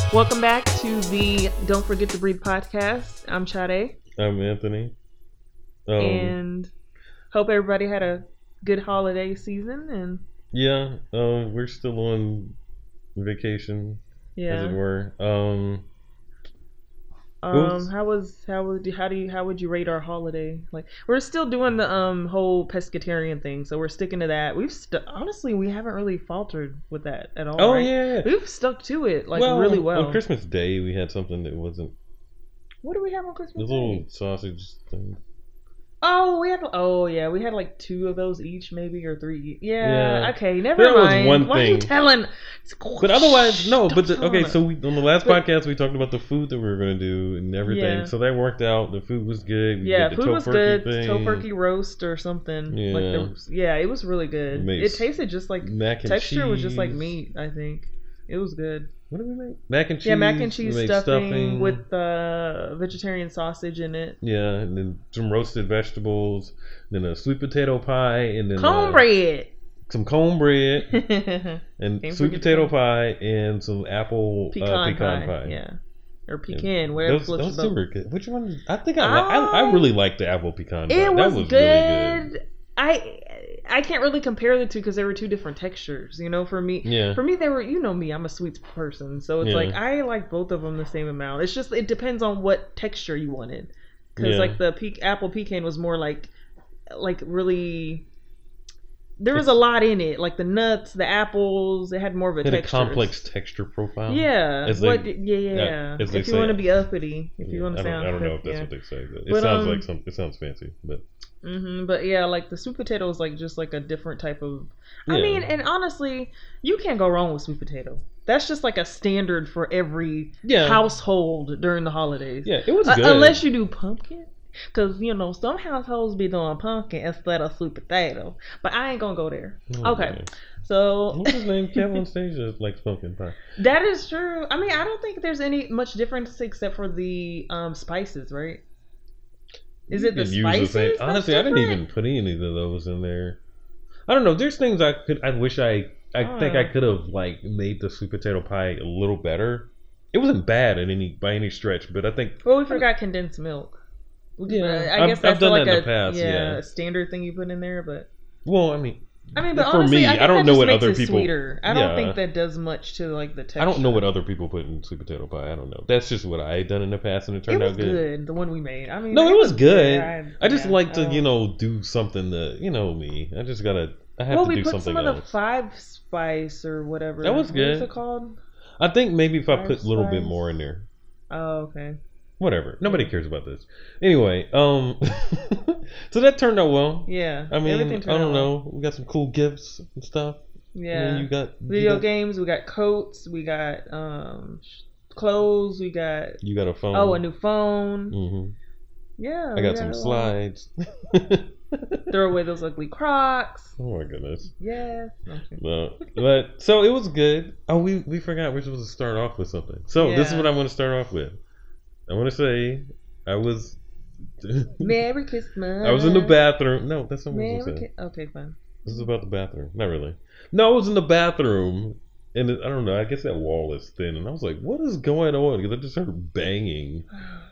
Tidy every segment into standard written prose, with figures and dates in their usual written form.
Welcome back to the Don't Forget to Breathe podcast. I'm Sade. I'm Anthony. And hope everybody had a good holiday season. And we're still on vacation, as it were. How would you rate our holiday? Like, we're still doing the whole pescatarian thing, so we're sticking to that. Honestly, we haven't really faltered with that at all. Oh, right? yeah. We've stuck to it really well. On Christmas Day, we had something that wasn't. What do we have on Christmas Day? The little sausage thing. We had like 2 of those each, maybe, or 3. Yeah. Okay, never that mind. Was one Why thing. are you telling? But otherwise, no. But so on the last podcast we talked about the food that we were going to do and everything. Yeah. So that worked out. The food was good. Food was good. Tofurkey roast or something. Yeah. It was really good. It tasted just like mac and texture cheese. Was just like meat. I think it was good. What did we make? Mac and cheese. Yeah, mac and cheese stuffing with vegetarian sausage in it. Yeah, and then some roasted vegetables, then a sweet potato pie, and then cornbread. Some cornbread, and sweet potato pie, and some apple pecan pie. Yeah, or pecan. Whatever. Those 2 were good. Which one? I think I really liked the apple pecan pie. It was really good. I can't really compare the 2 because they were 2 different textures. You know, for me, they were. You know me, I'm a sweets person, so it's like I like both of them the same amount. It's just it depends on what texture you wanted. Because like the apple pecan was more like really. There was a lot in it, like the nuts, the apples. It had more of a texture. A complex texture profile. Yeah. If you want to be uppity, if you want to sound. I don't know if that's what they say, but it sounds like something. It sounds fancy, but. But yeah, like the sweet potato is like just like a different type of. I mean, and honestly, you can't go wrong with sweet potato. That's just like a standard for every household during the holidays. Yeah, it was good. Unless you do pumpkin. Because, you know, some households be doing pumpkin instead of sweet potato. But I ain't going to go there. Okay. Man. So. What's his name? Kevin Stasia likes pumpkin pie. That is true. I mean, I don't think there's any much difference except for the spices, right? Is it the spices? Honestly, I didn't even put any of those in there. I don't know. There's things I think I could have like made the sweet potato pie a little better. It wasn't bad by any stretch, but I think. Well, we forgot condensed milk. Yeah, I guess that's I've done like that in the past. a standard thing you put in there, but. Well, I mean, but for honestly, me, I don't know what other people. Sweeter. I don't think that does much to like the texture. I don't know what other people put in sweet potato pie. I don't know. That's just what I had done in the past, and it turned out good. It was good. The one we made. I mean, no, it was good. I just like to, do something that me. I have to do something else. We put some of the 5 spice or whatever. That was good. What's it called? I think maybe if I put a little bit more in there. Oh, okay. Whatever. Nobody cares about this. Anyway, so that turned out well. Yeah. I mean, I don't know. We got some cool gifts and stuff. Yeah. You got video games. We got coats. We got clothes. We got. You got a phone. Oh, a new phone. Mm-hmm. Yeah. I got some slides. Throw away those ugly Crocs. Oh my goodness. Yeah. No, but so it was good. Oh, we forgot we're supposed to start off with something. So this is what I want to start off with. I want to say I was. Merry Christmas. I was in the bathroom. No, that's not what I was going to say. Okay, fine. This is about the bathroom. Not really. No, I was in the bathroom, and I don't know. I guess that wall is thin, and I was like, "What is going on?" Because I just heard banging,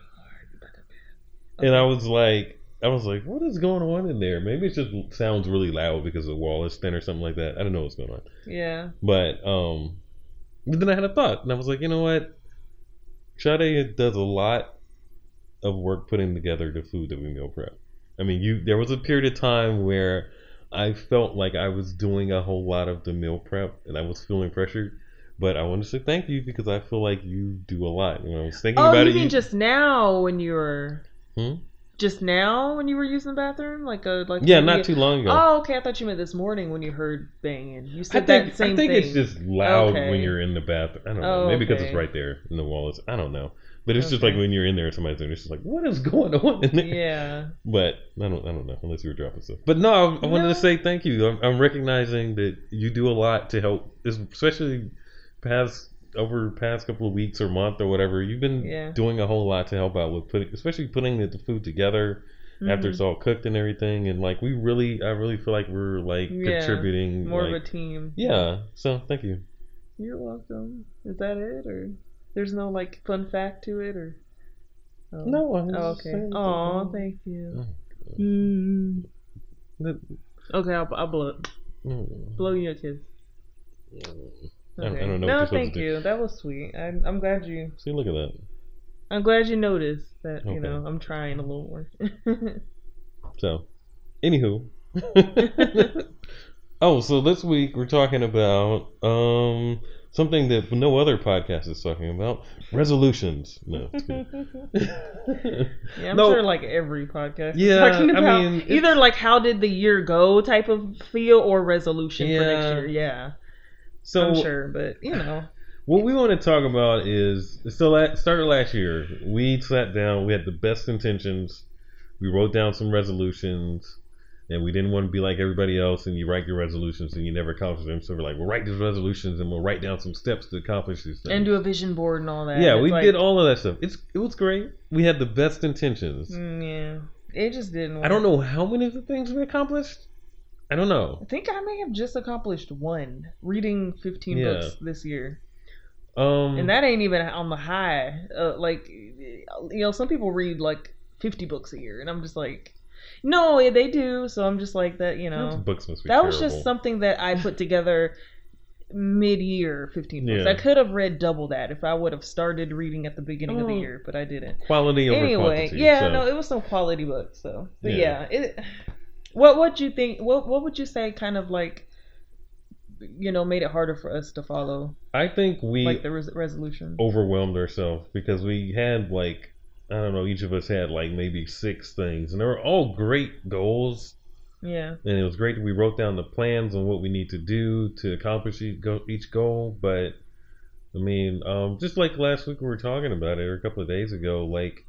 and I was like, "What is going on in there?" Maybe it just sounds really loud because the wall is thin or something like that. I don't know what's going on. Yeah. But then I had a thought, and I was like, you know what? Sade does a lot of work putting together the food that we meal prep. I mean, there was a period of time where I felt like I was doing a whole lot of the meal prep and I was feeling pressured. But I want to say thank you because I feel like you do a lot. When I was thinking about it. Oh, you mean just now when you were... Just now when you were using the bathroom? Not too long ago. Oh, okay. I thought you meant this morning when you heard banging. You said that same thing. I think it's just loud when you're in the bathroom. I don't know. Maybe because it's right there in the walls. I don't know. But it's just like when you're in there and somebody's doing it, it's just like, what is going on in there? Yeah. But I don't know unless you were dropping stuff. But no, I wanted to say thank you. I'm recognizing that you do a lot to help, especially over the past couple of weeks or month or whatever. You've been doing a whole lot to help out with putting the food together after it's all cooked and everything. And like I really feel like we're like contributing more of a team. Yeah. So thank you. You're welcome. Is that it or? There's no like fun fact to it, or no. Okay. Oh, thank you. Mm. Okay, I'll blow it. Blow you a kiss. Okay. I don't know. No, thank you. That was sweet. I'm glad you. See, look at that. I'm glad you noticed that. Okay. You know, I'm trying a little more. So, anywho. So this week we're talking about something that no other podcast is talking about: resolutions. No, yeah, I'm sure like every podcast is talking about I mean, either like how did the year go type of feel or resolution for next year. Yeah, so I'm sure, but you know. What we want to talk about is started last year. We sat down. We had the best intentions. We wrote down some resolutions. And we didn't want to be like everybody else and you write your resolutions and you never accomplish them. So we're like, we'll write these resolutions and we'll write down some steps to accomplish these things. And do a vision board and all that. Yeah, we did all of that stuff. It was great. We had the best intentions. Yeah. It just didn't work. I don't know how many of the things we accomplished. I don't know. I think I may have just accomplished one. Reading 15 books this year. And that ain't even on the high. Some people read like 50 books a year. And I'm just like... No, they do. So I'm just like that, you know. Those books must be terrible. Was just something that I put together mid-year, 15 books. I could have read double that if I would have started reading at the beginning of the year, but I didn't. Quality over quantity. No, it was some quality books. So, but what would you think? What would you say? Kind of like, you know, made it harder for us to follow. I think we like the resolution overwhelmed ourselves because we had like. I don't know, each of us had like maybe 6 things and they were all great goals. Yeah. And it was great that we wrote down the plans on what we need to do to accomplish each goal. But I mean, just like last week we were talking about it, or a couple of days ago, like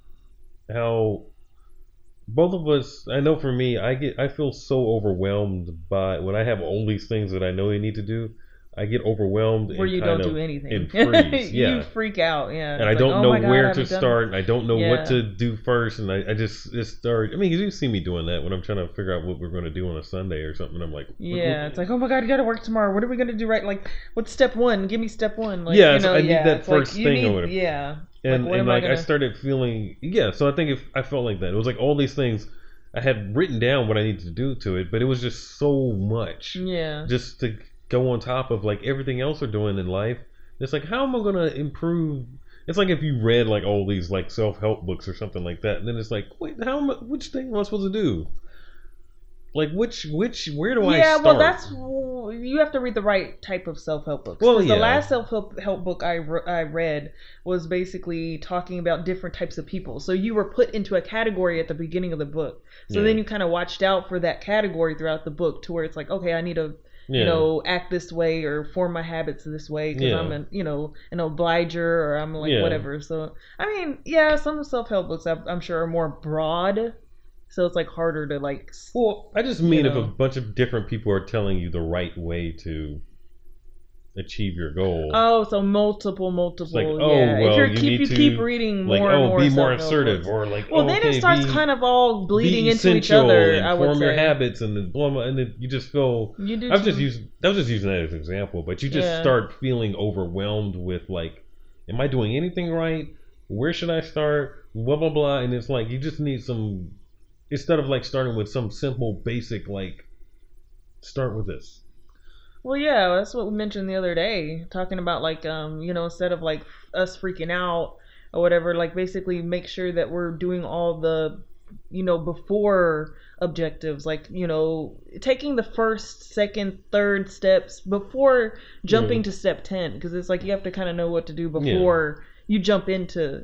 how both of us, I know for me, I feel so overwhelmed by when I have all these things that I know I need to do. I get overwhelmed where you don't do anything and freeze. Yeah. You freak out. Yeah, and I don't know where to start. And I don't know what to do first, and I just start. I mean, you see me doing that when I'm trying to figure out what we're going to do on a Sunday or something. I'm like, it's like, oh my god, you got to work tomorrow. What are we going to do? Right? Like, what's step 1? Give me step 1. Like, I need that first thing or whatever. Yeah, and I started feeling so I think if I felt like that, it was like all these things. I had written down what I needed to do to it, but it was just so much. Yeah, just to go on top of like everything else we're doing in life. It's like, how am I gonna improve? It's like if you read like all these like self-help books or something like that, and then it's like, wait, which thing am I supposed to do? Like where do I start? Yeah, well, you have to read the right type of self-help books. Well, the last self-help book I read was basically talking about different types of people. So you were put into a category at the beginning of the book. So then you kind of watched out for that category throughout the book to where it's like, okay, I need to you know, act this way or form my habits this way because I'm an obliger or I'm like whatever. So I mean, some self-help books I'm sure are more broad, so it's like harder to like. Well, I just mean if a bunch of different people are telling you the right way to achieve your goal. Oh, so multiple. It's like, well, if you keep reading more like, and more, be more assertive, or like, then it starts kind of all bleeding into each other. And I would form say. your habits, and then blah blah, and then you just feel. You do. I was just using that as an example, but you just start feeling overwhelmed with like, am I doing anything right? Where should I start? Blah blah blah, and it's like you just need some. Instead of like starting with some simple, basic like, start with this. Well, yeah, that's what we mentioned the other day, talking about like, instead of like us freaking out or whatever, like basically make sure that we're doing all the, before objectives, like, taking the first, second, third steps before jumping to step 10, because it's like you have to kind of know what to do before you jump into,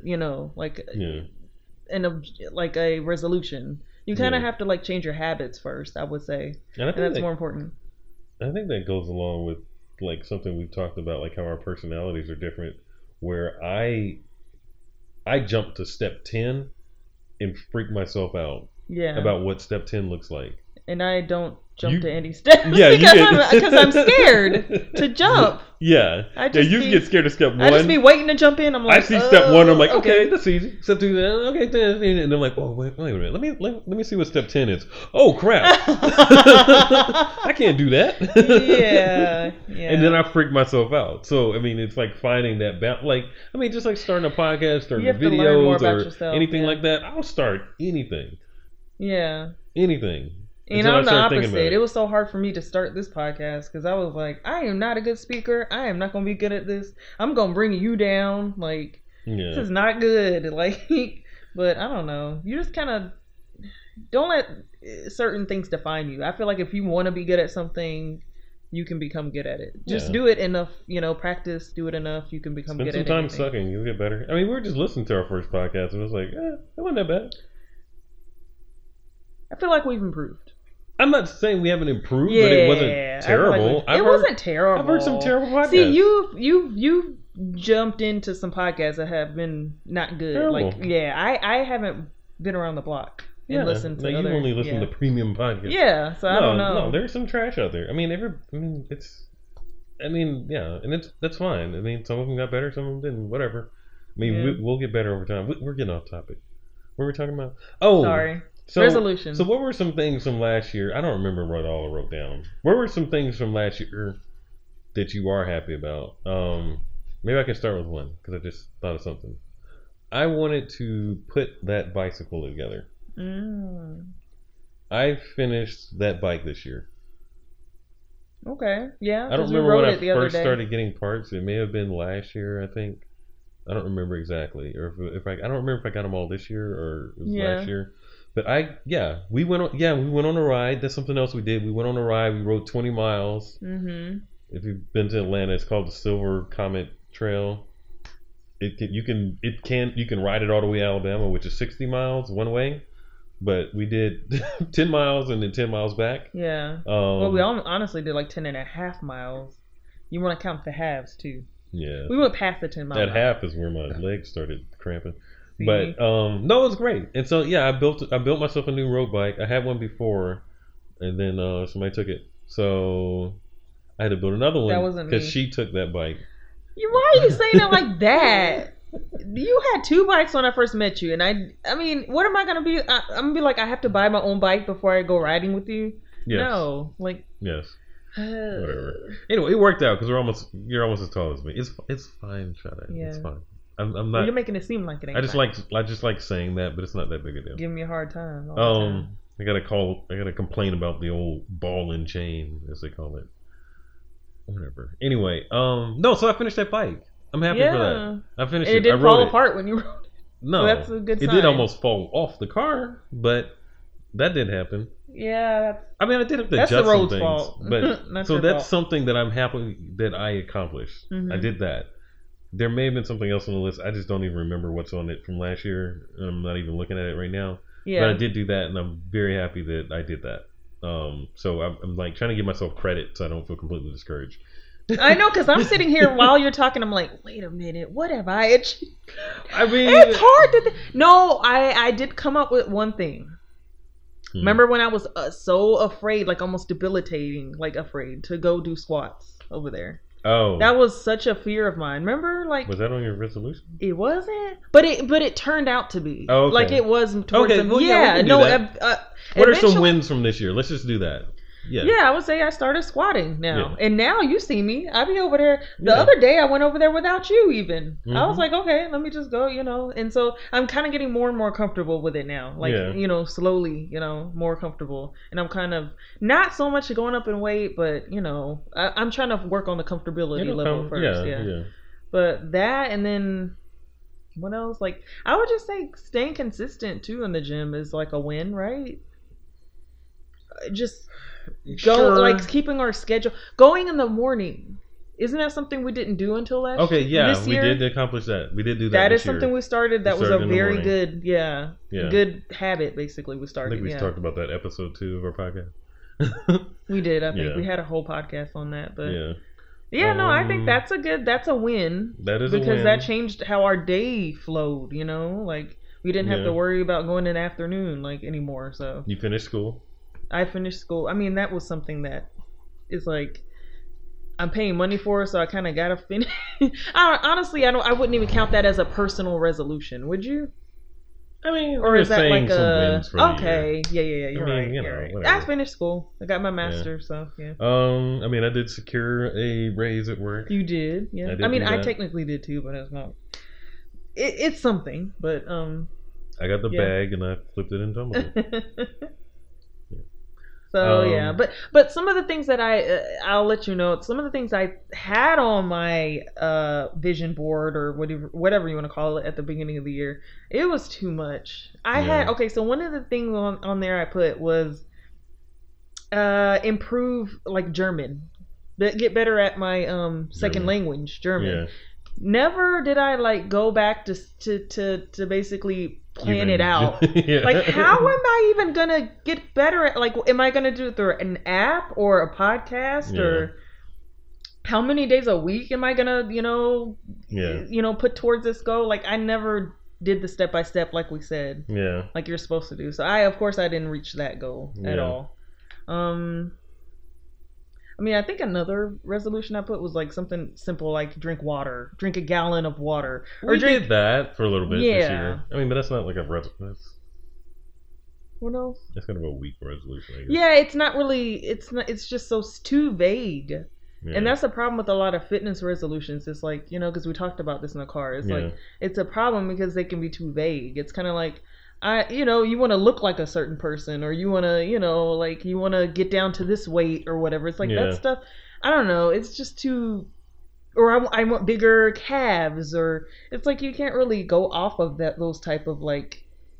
like a resolution. You kind of have to like change your habits first, I would say, and that's more important. I think that goes along with like something we've talked about, like how our personalities are different, where I jump to step 10 and freak myself out about what step 10 looks like. And I don't jump to any steps. Yeah, because I'm scared to jump. Yeah. You get scared of step 1. I just be waiting to jump in. I'm like, I see step 1. I'm like, okay, that's easy. Step 2, okay, and I'm like, oh wait a minute. Let me see what step 10 is. Oh crap! I can't do that. Yeah. And then I freak myself out. So I mean, it's like finding that balance. Like I mean, just like starting a podcast, starting videos, or anything like that. I'll start anything. Yeah. Anything. And I'm the opposite. It was so hard for me to start this podcast because I was like, I am not a good speaker. I am not going to be good at this. I'm going to bring you down. Like, this is not good. Like, but I don't know. You just kind of don't let certain things define you. I feel like if you want to be good at something, you can become good at it. Just do it enough, practice, do it enough, you can become good at it. Spend some time sucking, you'll get better. I mean, we were just listening to our first podcast and it was like, it wasn't that bad. I feel like we've improved. I'm not saying we haven't improved, but it wasn't terrible. It wasn't terrible. I've heard some terrible podcasts. See, you jumped into some podcasts that have been not good. Terrible. Like, I haven't been around the block and listened to other. You only listen to premium podcasts. Yeah, so I don't know. No, there's some trash out there. I mean, that's fine. I mean, some of them got better, some of them didn't. Whatever. I mean, we'll get better over time. We're getting off topic. What were we talking about? Oh, sorry. Resolution. So what were some things from last year? I don't remember what all I wrote down. What were some things from last year that you are happy about? Maybe I can start with one because I just thought of something. I wanted to put that bicycle together. I finished that bike this year. Okay. Yeah. I don't remember when I first started getting parts. It may have been last year, I think. I don't remember exactly, or if I don't remember if I got them all this year or it was last year. But we went on a ride. That's something else we did. We went on a ride. We rode 20 miles. Mm-hmm. If you've been to Atlanta, it's called the Silver Comet Trail. You can ride it all the way to Alabama, which is 60 miles one way. But we did 10 miles and then 10 miles back. Yeah. Well, we honestly did like 10 and a half miles. You want to count the halves too. Yeah. We went past the 10 miles. That half is where my legs started cramping. But no, it was great. And so I built myself a new road bike. I had one before, and then somebody took it, so I had to build another one because she took that bike. Why are you saying it like that? You had 2 bikes when I first met you, and I mean, what am I gonna be? I'm gonna be like, I have to buy my own bike before I go riding with you. Yes. No, like yes. Whatever. Anyway, it worked out because you're almost as tall as me. It's fine, Shada. Yeah. It's fine. I'm not. You're making it seem like it ain't. I just like saying that, but it's not that big a deal. Give me a hard time. All the time. I gotta complain about the old ball and chain, as they call it. Whatever. Anyway, no. So I finished that bike. I'm happy for that. I finished it. It didn't fall apart when you rode it. No, so that's a good sign. It did almost fall off the car, but that did happen. Yeah. I mean, I did have to adjust some things, fault. But so that's something that I'm happy that I accomplished. Mm-hmm. I did that. There may have been something else on the list. I just don't even remember what's on it from last year. I'm not even looking at it right now. Yeah. But I did do that, and I'm very happy that I did that. So I'm like trying to give myself credit so I don't feel completely discouraged. I know, because I'm sitting here while you're talking. I'm like, wait a minute, what have I achieved? I mean, it's hard to. No, I did come up with one thing. Remember when I was so afraid, like almost debilitating, like afraid to go do squats over there? Oh, that was such a fear of mine. Remember, like, was that on your resolution? It wasn't, but it turned out to be. Oh, okay. Like it was towards okay. Well, yeah, no. What are some wins from this year? Let's just do that. Yeah, I would say I started squatting now. Yeah. And now you see me. I be over there. The other day I went over there without you even. Mm-hmm. I was like, okay, let me just go, And so I'm kind of getting more and more comfortable with it now. Like, slowly, more comfortable. And I'm kind of not so much going up in weight, but, I'm trying to work on the comfortability level first. Yeah. But that, and then what else? Like, I would just say staying consistent too in the gym is like a win, right? Just like keeping our schedule going in the morning. Isn't that something we didn't do until last year? Okay, yeah, we did accomplish that. We did do that. That is something we started. That was a very good, good habit. Basically, we started. I think we talked about that episode 2 of our podcast. We did. I think we had a whole podcast on that. But no, I think that's a win. That is a win because that changed how our day flowed. Like we didn't have to worry about going in the afternoon like anymore. So you finished school. I finished school. I mean, that was something that is like I'm paying money for, so I kind of gotta finish. Honestly, I wouldn't even count that as a personal resolution. Would you? I mean, or is that like a okay? Yeah. You're right. You're right. I finished school. I got my master's, so yeah. I mean, I did secure a raise at work. You did, yeah. I mean, I technically did too, but it's not. It's something, but I got the bag and I flipped it into money. So yeah, but some of the things that I'll let you know. Some of the things I had on my vision board or whatever you want to call it at the beginning of the year, it was too much. So one of the things on there I put was improve like German, get better at my second language, German. Yeah. Never did I like go back to basically plan it out. Yeah. Like, how am I even gonna get better at, like, am I gonna do it through an app or a podcast or how many days a week am I gonna put towards this goal? Like, I never did the step by step like we said, like you're supposed to do. So I didn't reach that goal at all. I mean, I think another resolution I put was like something simple, like drink a gallon of water. We did that for a little bit this year. I mean, but that's not like a resolution. What else? It's kind of a weak resolution, I guess. Yeah, it's not really. It's just too vague. Yeah. And that's a problem with a lot of fitness resolutions. It's like, because we talked about this in the car. It's like it's a problem because they can be too vague. It's kind of like, you want to look like a certain person, or you want to, you want to get down to this weight or whatever. It's like that stuff. I don't know. It's just too, or I want bigger calves, or it's like you can't really go off of those type of like,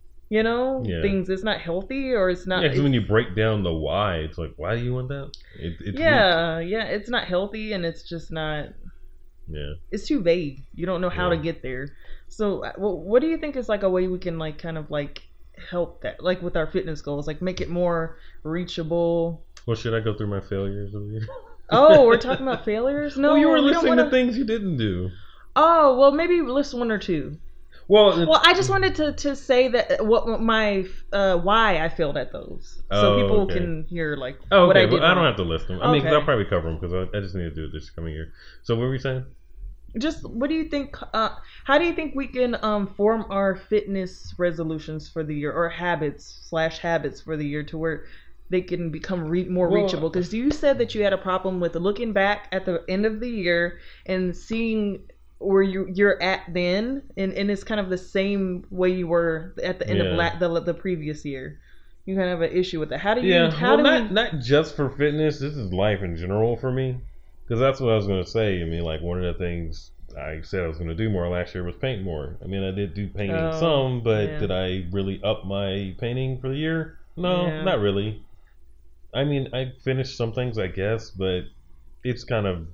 things. It's not healthy, or it's not. Yeah, because when you break down the why, it's like, why do you want that? It's it's not healthy, and it's just not. Yeah. It's too vague. You don't know how to get there. So, what do you think is like a way we can like kind of like help that, like with our fitness goals, like make it more reachable? Well, should I go through my failures of the year? Oh, we're talking about failures? No, you were listing the things you didn't do. Oh, well, maybe list one or two. Well, I just wanted to say that what my why I failed at those, so people can hear like what I did. I don't have to list them. I mean, because I'll probably cover them because I just need to do it this coming year. So what were you saying? Just what do you think? How do you think we can form our fitness resolutions for the year, or habits for the year, to where they can become more reachable? Because you said that you had a problem with looking back at the end of the year and seeing where you're at then, and it's kind of the same way you were at the end of the previous year. You kind of have an issue with that. How do you? Not just for fitness. This is life in general for me. Because that's what I was going to say. I mean, like, one of the things I said I was going to do more last year was paint more. I mean, I did do painting some, but did I really up my painting for the year? No, not really. I mean, I finished some things, I guess, but it's kind of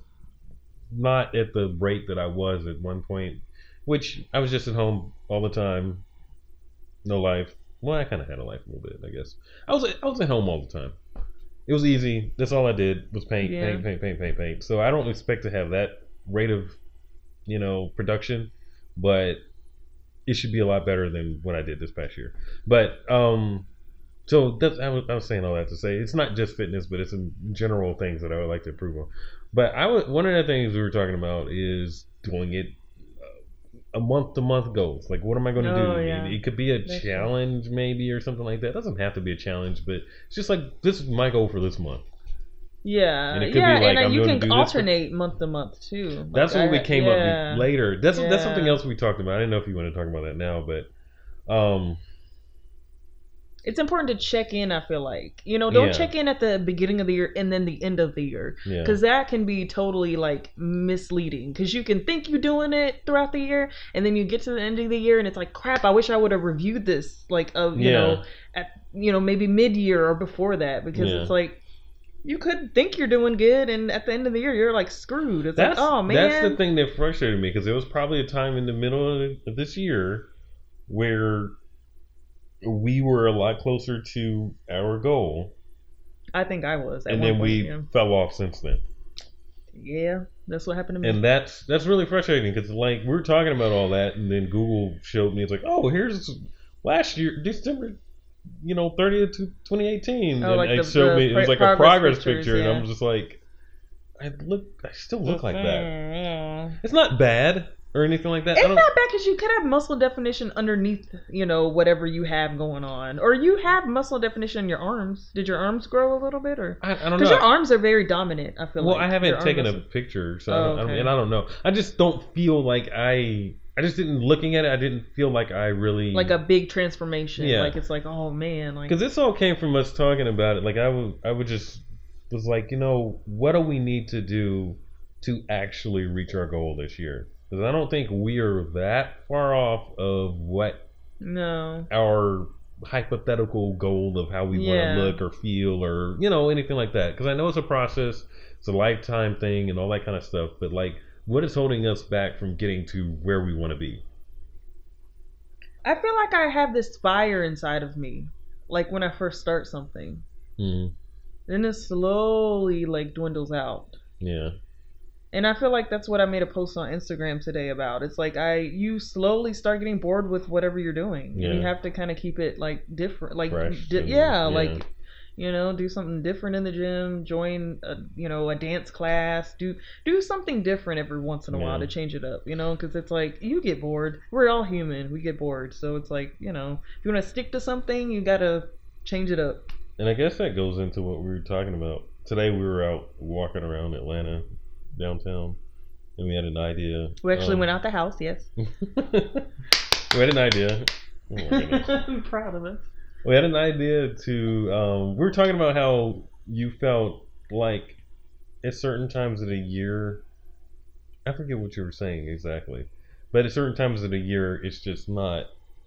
not at the rate that I was at one point, which I was just at home all the time. No life. Well, I kind of had a life a little bit, I guess. I was at home all the time. It was easy. That's all I did was paint. So I don't expect to have that rate of, production, but it should be a lot better than what I did this past year. But so that's I was saying all that to say it's not just fitness, but it's some general things that I would like to improve on. But one of the things we were talking about is doing it a month-to-month goals. Like, what am I going to do? Yeah. It could be a challenge maybe or something like that. It doesn't have to be a challenge, but it's just like, this is my goal for this month. Yeah. And it could be like, and you can alternate month to month too. Like, that's what we came up with later. That's something else we talked about. I don't know if you want to talk about that now, but it's important to check in, I feel like. Don't check in at the beginning of the year and then the end of the year. Because that can be totally, like, misleading. Because you can think you're doing it throughout the year, and then you get to the end of the year, and it's like, crap, I wish I would have reviewed this, like, at maybe mid-year or before that. Because it's like, you could think you're doing good, and at the end of the year, you're, like, screwed. It's like, oh, man. That's the thing that frustrated me, because there was probably a time in the middle of this year where we were a lot closer to our goal. I think I was. And then we fell off since then. Yeah, that's what happened to me. And that's really frustrating because, like, we were talking about all that, and then Google showed me, it's like, oh, here's last year, December 30th to 2018. And it showed me, it was like a progress picture. And I'm just like, I still look like that. Yeah. It's not bad or anything like that. It's not bad because you could have muscle definition underneath, whatever you have going on. Or you have muscle definition in your arms. Did your arms grow a little bit? Or I don't know. Because your arms are very dominant, I feel like. Well, I haven't taken a picture, so I don't know. I just don't feel like I just didn't, looking at it, I didn't feel like I really... Like a big transformation. Yeah. Like, it's like, oh, man. Because this all came from us talking about it. Like, I would just... was like, what do we need to do to actually reach our goal this year? Because I don't think we are that far off of what our hypothetical goal of how we want to look or feel or, anything like that. Because I know it's a process, it's a lifetime thing and all that kind of stuff. But, like, what is holding us back from getting to where we want to be? I feel like I have this fire inside of me. Like, when I first start something. Mm-hmm. Then it slowly dwindles out. Yeah. And I feel like that's what I made a post on Instagram today about. It's like you slowly start getting bored with whatever you're doing. Yeah. You have to kind of keep it different, fresh. Do something different in the gym. Join a dance class. Do something different every once in a while to change it up. Because it's like you get bored. We're all human. We get bored. So it's like if you want to stick to something, you gotta change it up. And I guess that goes into what we were talking about. Today we were out walking around Atlanta, downtown, and we had an idea. We actually went out the house, yes. We had an idea. Oh, I'm proud of us. We had an idea we were talking about how you felt like at certain times of the year, I forget what you were saying exactly, but at certain times of the year, it's just not,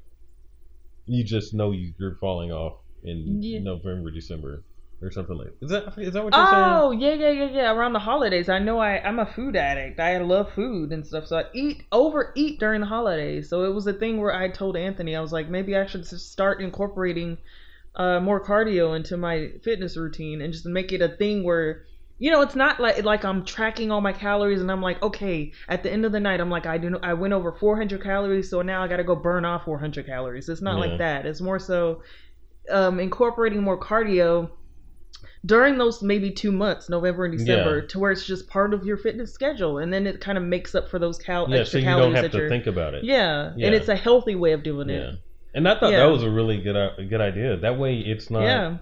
you just know you're falling off. In November, December, or something like that. Is that what you're saying? Oh, yeah. Around the holidays, I know I'm a food addict. I love food and stuff, so I overeat during the holidays. So it was a thing where I told Anthony, I was like, maybe I should start incorporating more cardio into my fitness routine and just make it a thing where, it's not like I'm tracking all my calories and I'm like, okay, at the end of the night, I'm like, I went over 400 calories, so now I got to go burn off 400 calories. It's not like that. It's more so incorporating more cardio during those maybe 2 months, November and December, to where it's just part of your fitness schedule, and then it kind of makes up for those extra so you calories. Don't have to think about it. Yeah, and it's a healthy way of doing it. And I thought that was a really good idea. That way, it's not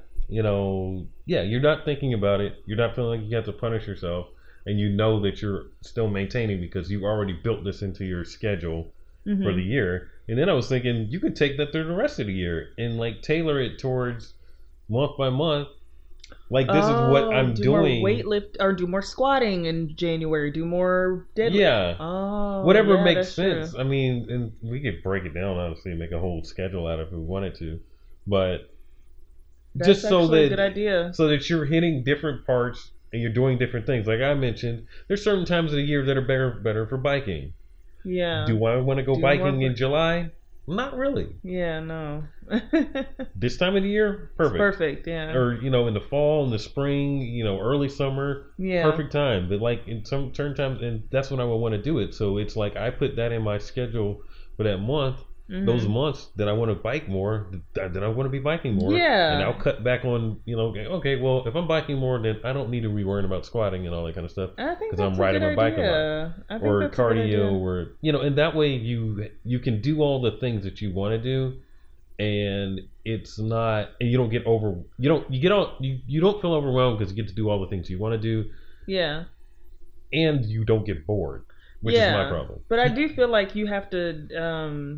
you're not thinking about it. You're not feeling like you have to punish yourself, and you know that you're still maintaining because you've already built this into your schedule for the year. And then I was thinking you could take that through the rest of the year and tailor it towards month by month. Like, this is what I'm doing. More weightlift or do more squatting in January. Do more deadlift. Yeah. Whatever makes sense. True. I mean, and we could break it down, honestly, and make a whole schedule out of it if we wanted to. But that's just so that a good idea. So that you're hitting different parts and you're doing different things. Like I mentioned, there's certain times of the year that are better for biking. Yeah. Do I want to go biking in July? Not really. Yeah, no. This time of the year, perfect. It's perfect, yeah. Or, in the fall, in the spring, early summer, perfect time. But in some certain times, and that's when I would want to do it. So it's like I put that in my schedule for that month. Mm-hmm. Those months that I want to bike more, then I want to be biking more. Yeah. And I'll cut back on, okay, well, if I'm biking more, then I don't need to be worrying about squatting and all that kind of stuff. I think because I'm riding my bike a lot. Or cardio, or, and that way you can do all the things that you want to do, and it's not, and you don't get you don't feel overwhelmed because you get to do all the things you want to do. Yeah. And you don't get bored, which is my problem. But I do feel like you have to,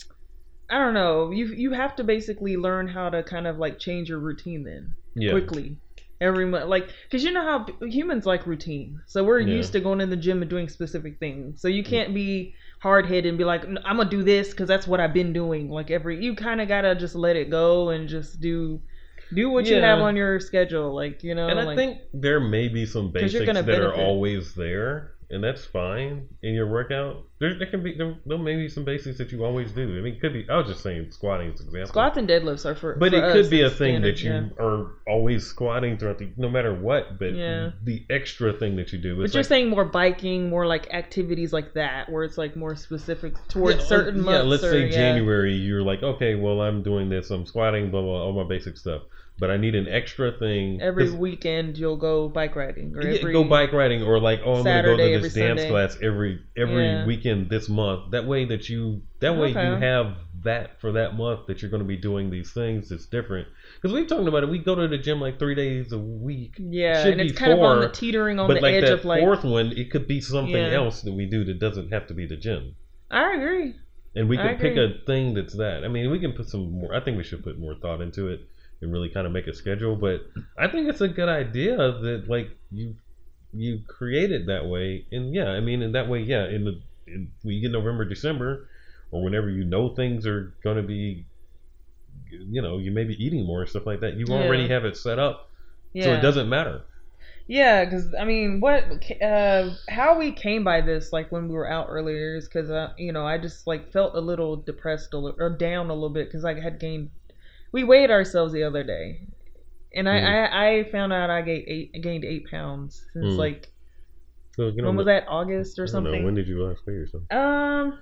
I don't know. You have to basically learn how to kind of change your routine then quickly every month, because you know how humans like routine. So we're used to going in the gym and doing specific things. So you can't be hard headed and be like, I'm gonna do this because that's what I've been doing. You kind of gotta just let it go and just do what you have on your schedule, And I think there may be some basics that are always there, and that's fine in your workout. There may be some basics that you always do. I mean, it could be. I was just saying squatting is an example. Squats and deadlifts are for. But for it could be a thing standard, that you are always squatting throughout no matter what. But the extra thing that you do. But you're saying more biking, more like activities like that, where it's like more specific towards certain months. Yeah, let's say January, you're like, okay, well, I'm doing this, I'm squatting, blah blah, all my basic stuff. But I need an extra thing. Every weekend you'll go bike riding, or go bike riding, or like, I'm going to go to this dance class every weekend this month. That way you have that for that month that you're going to be doing these things. It's different because we've talked about it. We go to the gym like 3 days a week. Yeah, and it's kind of on the teetering on the edge of like. But fourth one, it could be something else that we do that doesn't have to be the gym. I agree. And we can pick a thing that's that. I mean, we can put some more. I think we should put more thought into it and really kind of make a schedule. But I think it's a good idea that like you create it that way. And yeah, I mean, in that way, yeah, when you get November, December, or whenever things are going to be, you may be eating more and stuff like that. You already have it set up, so it doesn't matter. Yeah, because I mean, how we came by this, like when we were out earlier, is because I just like felt a little depressed or down a little bit because I had gained. We weighed ourselves the other day, and I found out I gained 8 pounds since like when was that, August or something? I don't know. When did you last weigh yourself?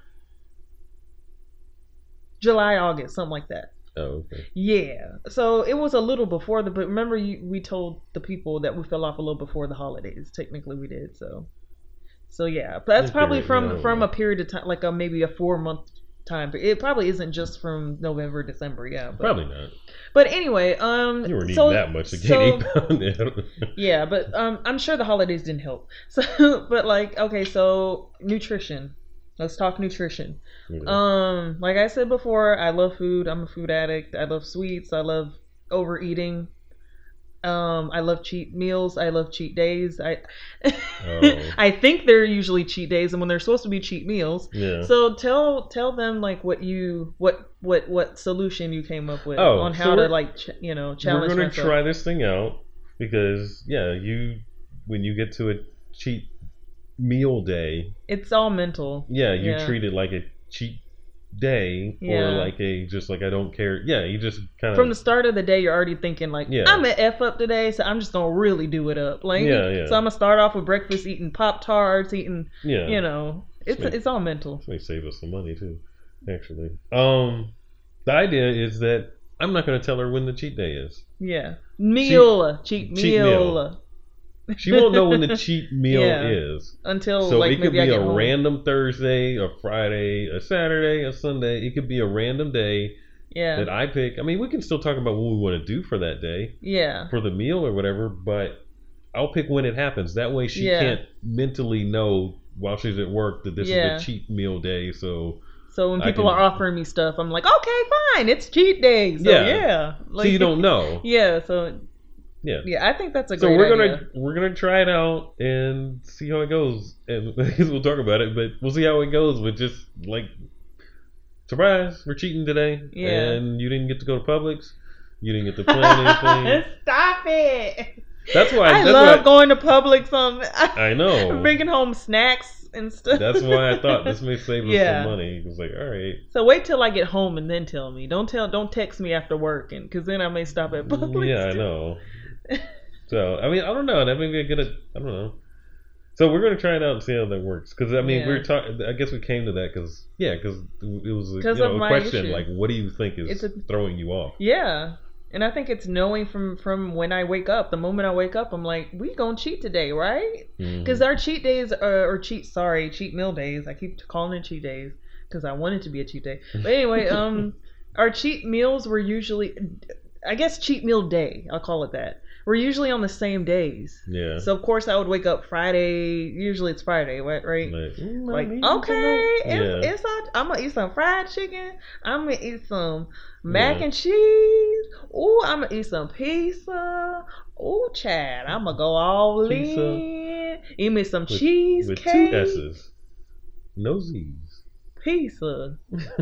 July, August, something like that. Oh, okay. Yeah. So it was a little before but remember we told the people that we fell off a little before the holidays. Technically we did. So yeah. But that's probably from a period of time, like maybe a 4-month time. It probably isn't just from November, December. Yeah. Probably not. But anyway, you weren't eating that much to gain 8 pounds. Yeah, but I'm sure the holidays didn't help. So, but like, okay, so nutrition. Let's talk nutrition. Yeah. Like I said before, I love food. I'm a food addict. I love sweets. I love overeating. I love cheat meals. I love cheat days. I think they're usually cheat days, and when they're supposed to be cheat meals. Yeah. So tell them like what solution you came up with on how to challenge. We're going to try this thing out because when you get to a cheat meal day, it's all mental. Yeah, you treat it like a cheat day or like I don't care. Yeah, you just kind of from the start of the day you're already thinking like I'm gonna F up today, so I'm just gonna really do it up. Like so I'm gonna start off with breakfast eating Pop-Tarts, eating it's all mental. This may save us some money too, actually. The idea is that I'm not gonna tell her when the cheat day is. Yeah. Cheat meal. She won't know when the cheat meal is until so it could be a random Thursday, a Friday, a Saturday, a Sunday. It could be a random day that I pick. I mean, we can still talk about what we want to do for that day, for the meal or whatever. But I'll pick when it happens. That way, she can't mentally know while she's at work that this is a cheat meal day. So when people are offering me stuff, I'm like, okay, fine, it's cheat day. So like, so you don't know. So. Yeah, I think that's a great idea. We're gonna try it out and see how it goes, and we'll talk about it. But we'll see how it goes with just like surprise, we're cheating today, and you didn't get to go to Publix, you didn't get to plan anything. Stop it! That's why I love going to Publix. I know, bringing home snacks and stuff. That's why I thought this may save us some money. It was like, all right. So wait till I get home and then tell me. Don't text me after work, and because then I may stop at Publix. Yeah, I know. So I mean, I don't know. That may be a good. I don't know. So we're going to try it out and see how that works. Because I mean, we're talking. I guess we came to that because it was a question issue. Like, what do you think is throwing you off? Yeah, and I think it's knowing from when I wake up. The moment I wake up, I'm like, we gonna cheat today, right? Because our cheat days cheat meal days. I keep calling it cheat days because I want it to be a cheat day. But anyway, our cheat meals were usually, I guess, cheat meal day. I'll call it that. We're usually on the same days. Yeah. So of course I would wake up Friday. Usually it's Friday, right? Like okay, I'm gonna eat some fried chicken. I'm gonna eat some mac and cheese. Ooh, I'm gonna eat some pizza. Ooh, Chad, I'm gonna go all in. Eat me some cheesecake. With 2 S's. No Z's. Pizza.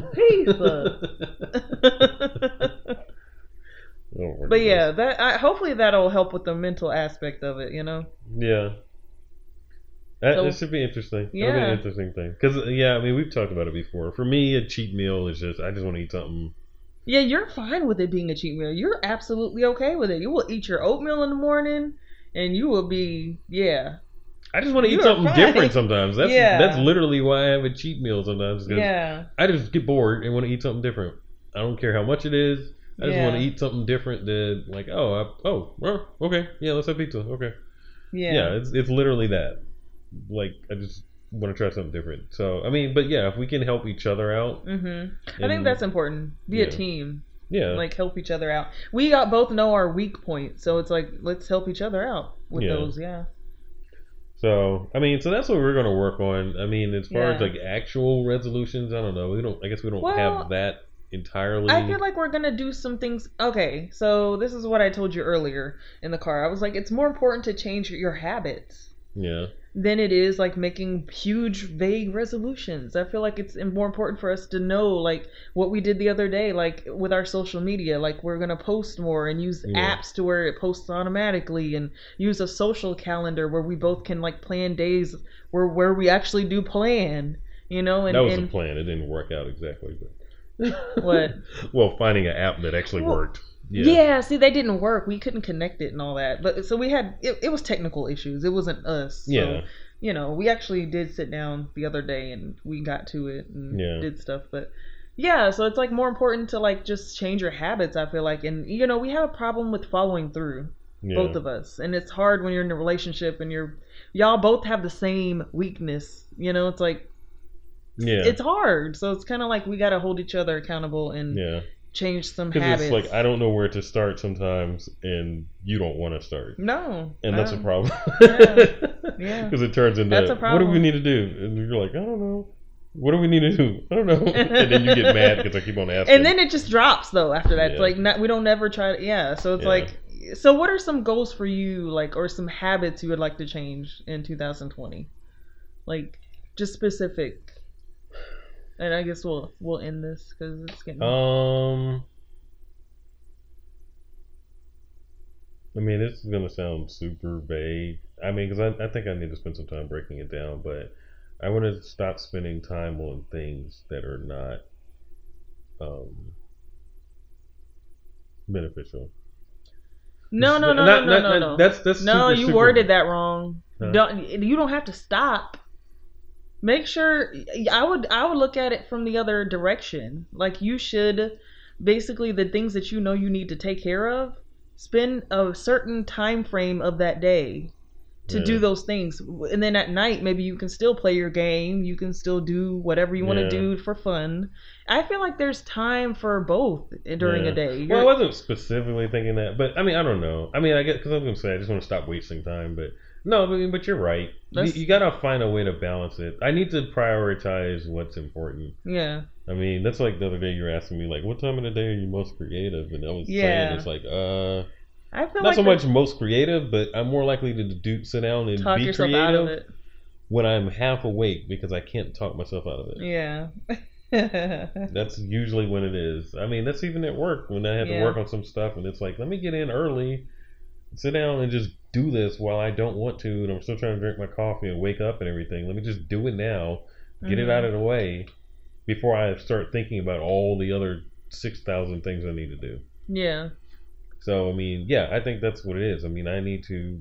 But yeah, hopefully that'll help with the mental aspect of it, Yeah. It should be interesting. Yeah. It'll be an interesting thing. Because, I mean, we've talked about it before. For me, a cheat meal is just, I just want to eat something. Yeah, you're fine with it being a cheat meal. You're absolutely okay with it. You will eat your oatmeal in the morning, and you will be, I just want to eat something different sometimes. That's literally why I have a cheat meal sometimes. I just get bored and want to eat something different. I don't care how much it is. I just want to eat something different than like, okay, yeah, let's have pizza. Okay. Yeah, it's literally that. Like, I just want to try something different. So, I mean, but yeah, if we can help each other out. Mm-hmm. I think that's important. Be a team. Yeah. Like, help each other out. We both know our weak points, so it's like, let's help each other out with those, So, I mean, so that's what we're going to work on. I mean, as far as, like, actual resolutions, I don't know. I guess we don't have that entirely. I feel like we're going to do some things. Okay, so this is what I told you earlier in the car. I was like, it's more important to change your habits. Yeah. Than it is like making huge vague resolutions. I feel like it's more important for us to know like what we did the other day, like with our social media, like we're going to post more and use apps to where it posts automatically and use a social calendar where we both can like plan days where we actually do plan, you know. And that was the plan. It didn't work out exactly. But what? Well, finding an app that actually worked. Yeah, see, they didn't work. We couldn't connect it and all that. But so we had it was technical issues. It wasn't us. So, you know, we actually did sit down the other day and we got to it and did stuff. But yeah, so it's like more important to like just change your habits, I feel like. And you know, we have a problem with following through. Both of us. And it's hard when you're in a relationship and y'all both have the same weakness. You know, it's like it's hard. So it's kind of like we got to hold each other accountable and change some habits. It's like I don't know where to start sometimes, and you don't want to start. No, and that's a problem. Yeah, because it turns into what do we need to do, and you're like, I don't know. What do we need to do? I don't know. And then you get mad because I keep on asking. And then it just drops though. After that, it's like we don't never try to. Yeah, so it's like. So what are some goals for you, like, or some habits you would like to change in 2020? Like, just specific. And I guess we'll end this because it's getting. I mean, this is gonna sound super vague. I mean, because I think I need to spend some time breaking it down, but I want to stop spending time on things that are not beneficial. No. That's no. You worded that wrong. Huh? You don't have to stop. Make sure I would look at it from the other direction. Like you should basically the things that you know you need to take care of, spend a certain time frame of that day to do those things. And then at night maybe you can still play your game, you can still do whatever you want to do for fun. I feel like there's time for both during a day. Well, I wasn't specifically thinking that, but I mean, I don't know. I mean, I guess because I was going to say I just want to stop wasting time, but no, but you're right. You gotta find a way to balance it. I need to prioritize what's important. Yeah. I mean, that's like the other day you were asking me, like, what time of the day are you most creative? And I was saying it's like, I feel not so much most creative, but I'm more likely to sit down and be creative when I'm half awake because I can't talk myself out of it. Yeah. That's usually when it is. I mean, that's even at work when I have to work on some stuff and it's like, let me get in early, sit down and just do this while I don't want to and I'm still trying to drink my coffee and wake up and everything. Let me just do it now, get it out of the way before I start thinking about all the other 6,000 things I need to do. Yeah. So, I mean, I think that's what it is. I mean, I need to...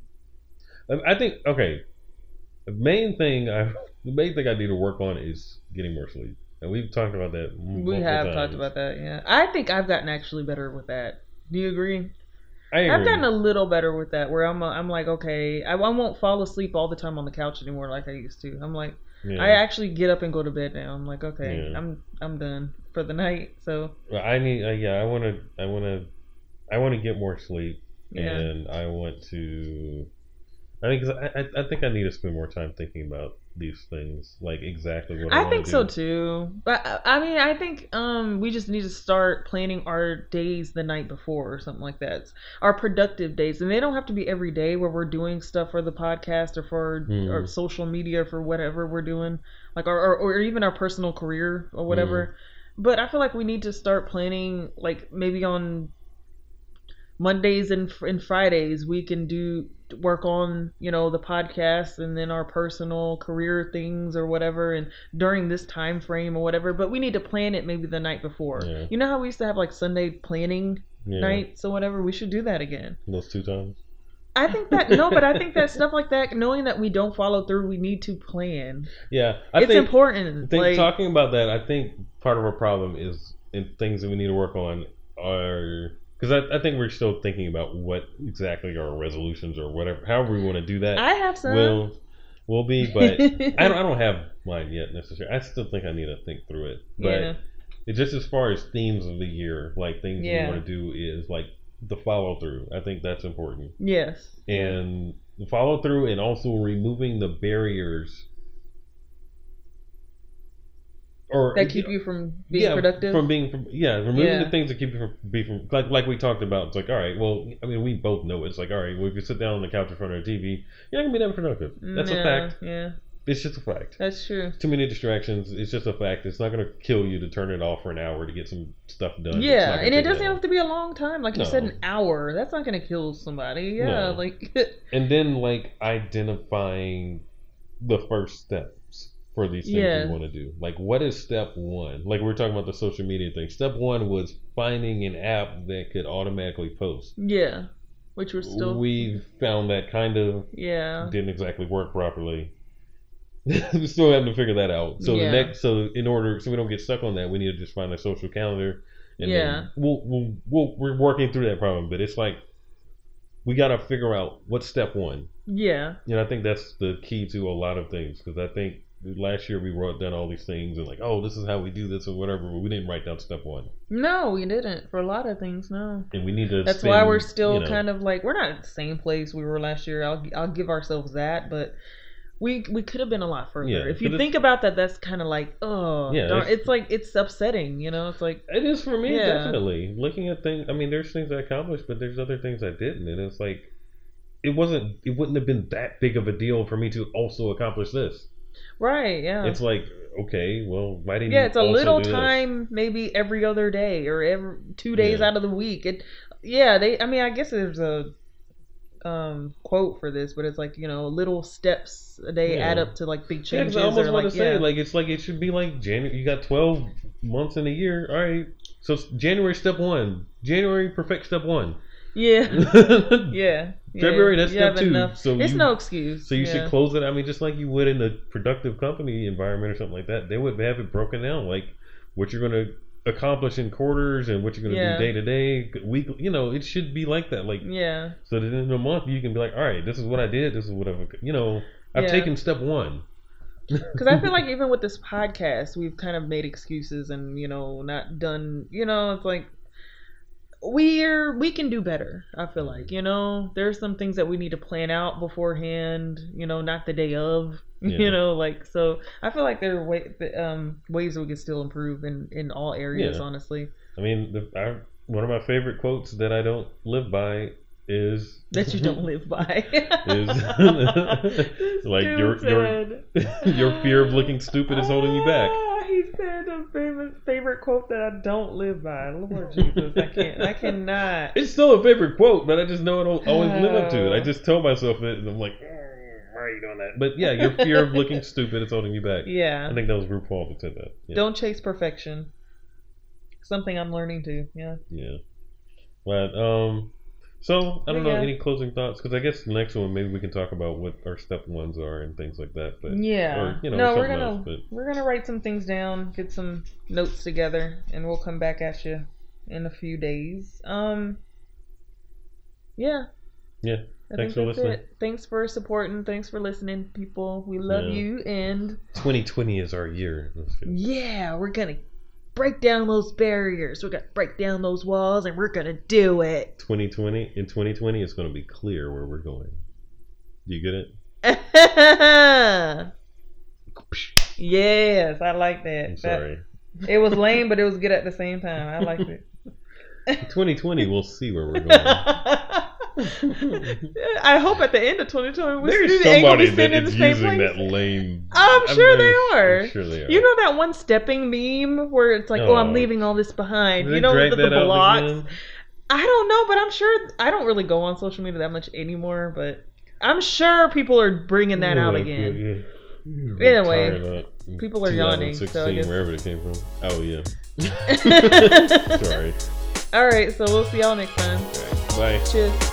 I think, okay, the main thing I need to work on is getting more sleep. And we've talked about that We have talked about that, yeah. I think I've gotten actually better with that. Do you agree? I agree. I've gotten a little better with that, where I'm like, okay, I won't fall asleep all the time on the couch anymore like I used to. I'm like, I actually get up and go to bed now. I'm like, okay, I'm done for the night. So I need, I want to get more sleep, and I want to. I mean, because I think I need to spend more time thinking about these things, like exactly what I want to do. I think so too. But I mean, I think we just need to start planning our days the night before or something like that. Our productive days, and they don't have to be every day where we're doing stuff for the podcast or for our social media for whatever we're doing, like or even our personal career or whatever. But I feel like we need to start planning, like maybe on Mondays and Fridays we can work on, the podcast and then our personal career things or whatever, and during this time frame or whatever. But we need to plan it maybe the night before. Yeah. You know how we used to have like Sunday planning nights or whatever? We should do that again. Those 2 times. I think that stuff like that, knowing that we don't follow through, we need to plan. Yeah, it's important. Talking about that, I think part of our problem is in things that we need to work on are. Because I think we're still thinking about what exactly our resolutions or whatever, however we want to do that. I have some. Will be, but I don't have mine yet necessarily. I still think I need to think through it. But it's just as far as themes of the year, like things we want to do is like the follow through. I think that's important. Yes. And the follow through and also removing the barriers. Or that keep you from being productive? Removing the things that keep you from being like we talked about. It's like, all right, well, I mean, we both know it's like, all right, well, if you sit down on the couch in front of the TV, you're not gonna be that productive. That's a fact. Yeah. It's just a fact. That's true. Too many distractions. It's just a fact. It's not gonna kill you to turn it off for an hour to get some stuff done. Yeah, and it doesn't have to be a long time. Like you said, an hour. That's not gonna kill somebody. Yeah, like. And then like identifying the first step. For these things we want to do. Like, what is step 1? Like, we were talking about the social media thing. Step 1 was finding an app that could automatically post. Yeah. Which was still... We found that kind of didn't exactly work properly. We still having to figure that out. So so we don't get stuck on that, we need to just find a social calendar. And then we're working through that problem. But it's like, we got to figure out what's step 1. Yeah. I think that's the key to a lot of things. Because I think last year we wrote down all these things and like, oh, this is how we do this or whatever, but we didn't write down step 1. No, we didn't for a lot of things. No, and we need to. That's why we're still kind of like, we're not at the same place we were last year. I'll give ourselves that, but we could have been a lot further. Yeah, if you think about that, that's kind of like, darn, it's like it's upsetting. It's like it is for me definitely looking at things. I mean, there's things I accomplished, but there's other things I didn't, and it's like it wouldn't have been that big of a deal for me to also accomplish this. Right, yeah. It's like, okay, well, why didn't you it's a little time, maybe every other day or every 2 days out of the week. I guess there's a quote for this, but it's like, little steps a day add up to like big changes. I almost want to say, like, it's like it should be like January. You got 12 months in a year. All right, so January step 1. January perfect step 1. Yeah. Yeah. February, that's step 2. So it's no excuse. So you should close it. I mean, just like you would in a productive company environment or something like that. They would have it broken down, like what you're going to accomplish in quarters and what you're going to do day to day, week. It should be like that. Like, so that in a month you can be like, all right, this is what I did. This is what I've taken step 1. Because I feel like even with this podcast, we've kind of made excuses and not done. It's like. We can do better. I feel like there's some things that we need to plan out beforehand. Not the day of. So I feel like there are ways that we can still improve in all areas. Honestly, I mean, one of my favorite quotes that I don't live by is that you don't live by is like your fear of looking stupid is holding you back. He said a favorite quote that I don't live by. Lord Jesus, I cannot. It's still a favorite quote, but I just know I don't always live up to it. I just tell myself it, and I'm like, why are you doing that? But yeah, your fear of looking stupid is holding you back. Yeah, I think that was RuPaul that said that. Yeah. Don't chase perfection. Something I'm learning to. Yeah. Yeah. But so I don't know, any closing thoughts? Because I guess the next one maybe we can talk about what our step 1s are and things like that. But we're gonna write some things down, get some notes together, and we'll come back at you in a few days. Yeah. Thanks for listening. Thanks for supporting. Thanks for listening, people. We love you. And 2020 is our year. Yeah, we're gonna break down those barriers. We're going to break down those walls, and we're going to do it. 2020, it's going to be clear where we're going. Do you get it? Yes, I like that. I'm sorry. It was lame, but it was good at the same time. I liked it. 2020, we'll see where we're going. I hope at the end of 2020 there's somebody that is using that lame. I'm sure they are. I'm sure they are. You know that one stepping meme where it's like, I'm leaving all this behind. The blocks. I don't know, but I'm sure I don't really go on social media that much anymore. But I'm sure people are bringing that out again. Anyway, people are yawning. So I guess... wherever it came from. Oh yeah. Sorry. All right, so we'll see y'all next time. All right, bye. Cheers.